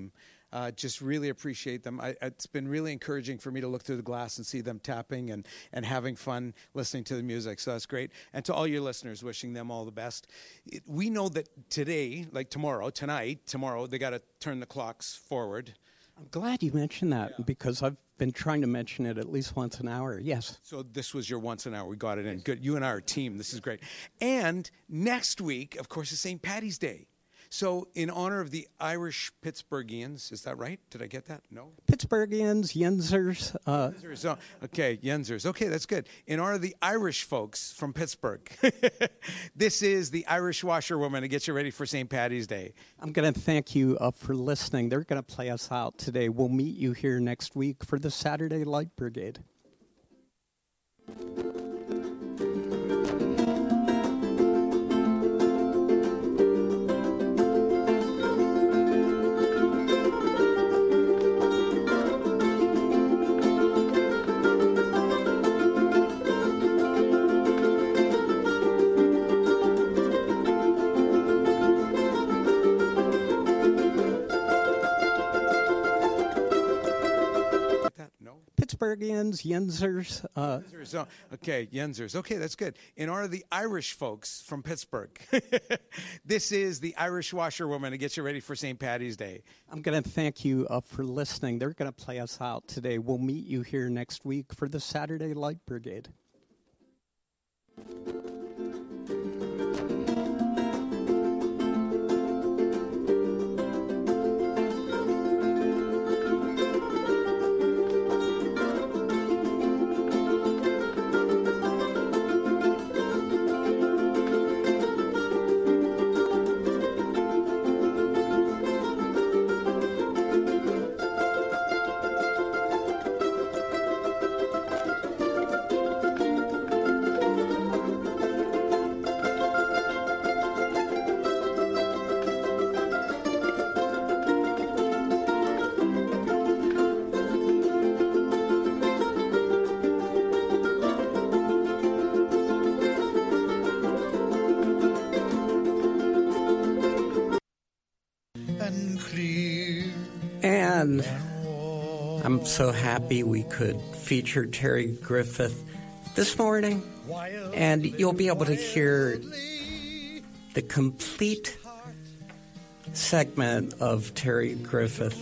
Uh, just really appreciate them. I, it's been really encouraging for me to look through the glass and see them tapping and, and having fun listening to the music. So that's great. And to all your listeners, wishing them all the best. It, we know that today, like tomorrow, tonight, tomorrow, they got to turn the clocks forward. I'm glad you mentioned that yeah. because I've been trying to mention it at least once an hour. Yes. So this was your once an hour. We got it in. Good. You and I are a team. This is great. And next week, of course, is Saint Paddy's Day. So in honor of the Irish Pittsburghians, is that right? Did I get that? No? Pittsburghians, Yinzers. Uh, Yinzers. Oh, okay, Yinzers. Okay, that's good. In honor of the Irish folks from Pittsburgh, this is the Irish Washerwoman to get you ready for Saint Paddy's Day. I'm going to thank you uh, for listening. They're going to play us out today. We'll meet you here next week for the Saturday Light Brigade. Pittsburghians, Yinzers. Uh, Yinzers. Oh, okay, Yinzers. Okay, that's good. In honor of the Irish folks from Pittsburgh, this is the Irish Washerwoman to get you ready for Saint Paddy's Day. I'm going to thank you uh, for listening. They're going to play us out today. We'll meet you here next week for the Saturday Light Brigade. And I'm so happy we could feature Terry Griffith this morning, and you'll be able to hear the complete segment of Terry Griffith,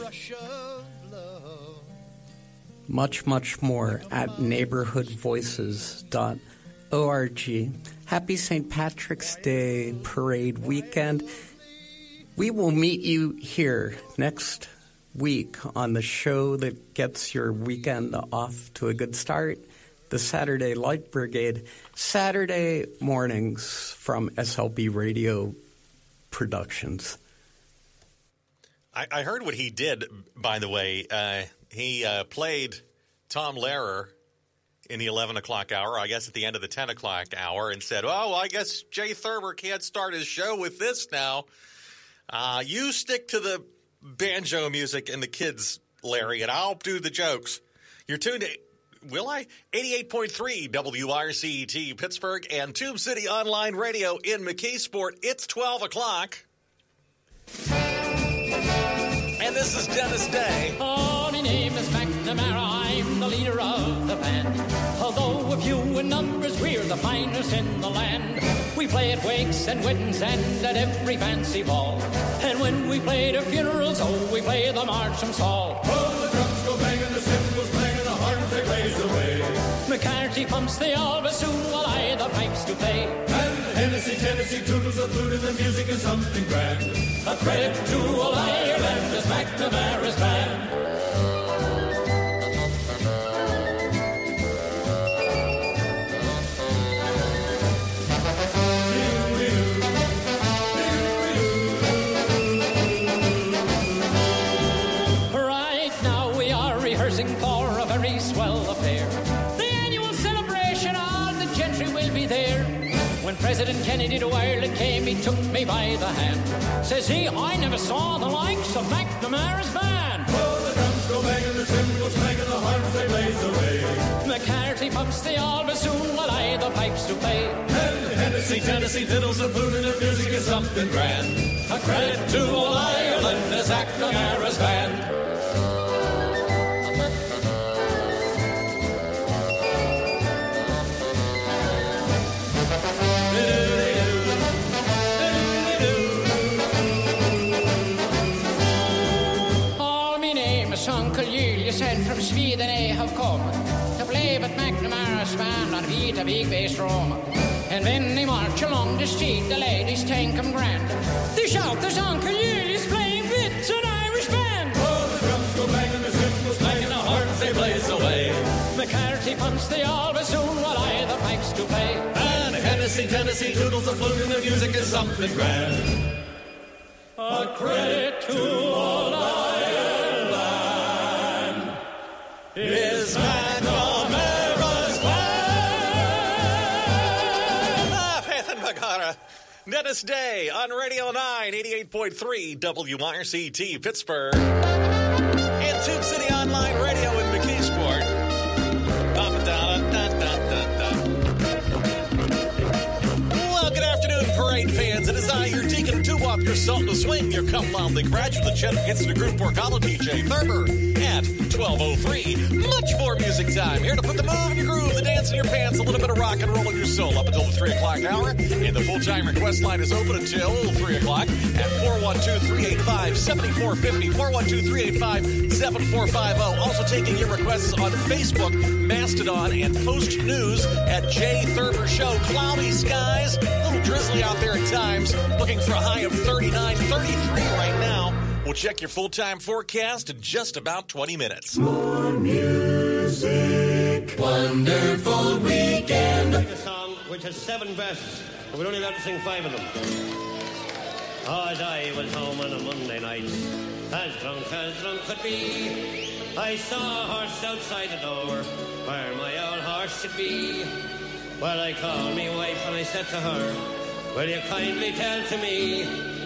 much, much more at neighborhood voices dot org. Happy Saint Patrick's Day parade weekend. We will meet you here next week on the show that gets your weekend off to a good start, the Saturday Light Brigade, Saturday mornings from S L B Radio Productions. I, I heard what he did, by the way. Uh, he uh, played Tom Lehrer in the eleven o'clock hour, I guess at the end of the ten o'clock hour, and said, oh, I guess Jay Thurber can't start his show with this now. Uh, you stick to the banjo music and the kids, Larry, and I'll do the jokes. You're tuned to, will I? eighty-eight point three W R C T Pittsburgh and Tube City Online Radio in McKeesport. It's twelve o'clock. And this is Dennis Day. Oh, my name is McNamara. I'm the leader of the band. Although a few in numbers, we're the finest in the land. We play at wakes and weddings and at every fancy ball. And when we play at funerals, oh, we play the march from Saul. Oh, the drums go banging, the cymbals clanging, the horns they blaze away. McCarthy pumps the all bassoon while I the pipes do play. And Hennessy, Tennessee, toodles the flute and the music is something grand. A credit to all Ireland is McNamara's band. For a very swell affair, the annual celebration, all the gentry will be there. When President Kennedy to Ireland came, he took me by the hand. Says he, I never saw the likes of McNamara's band. Oh, the drums go banging, the cymbals clanging, the horns they blaze away. McCarthy pumps the all bassoon while I the pipes do play. And Hennessy, Tennessee, fiddles the flute and the music is something grand. A credit to all Ireland is McNamara's band. beat a big bass drum. And when they march along the street, the ladies think 'em grand. They shout the song, Cornelius playing with an Irish band. Oh, the drums go bang and the cymbals clang and the horns they blaze away. McCarthy pumps the all bassoon while I the pipes do play. And Hennessy, Tennessee, toodles the flute and the music is something grand. A credit to old Ireland is McNamara's band. Ah, Faith and Magara. Dennis Day on Radio nine, eighty-eight point three W R C T Pittsburgh. And Tube City Online Radio in McKeesport. Well, good afternoon, parade fans. It is I, your deacon, to off your salt to swing, your cup loudly graduate, the Chet gets to group for college D J Thurber at twelve oh three. Much more music time. Here to put the move in your groove, the dance in your pants, a little bit of rock and roll in your soul up until the three o'clock hour. And the full-time request line is open until three o'clock at four one two, three eight five, seven four five zero, four one two, three eight five, seven four five zero. Also taking your requests on Facebook, Mastodon, and Post News at J Thurber Show. Cloudy skies, a little drizzly out there at times. Looking for a high of thirty-nine, thirty-three right now. We'll check your full-time forecast in just about twenty minutes. More music. Wonderful weekend. A song which has seven verses, but we're only allowed to sing five of them. Oh, as I was home on a Monday night, as drunk as drunk could be, I saw a horse outside the door, where my old horse should be. Well, I called me wife and I said to her, will you kindly tell to me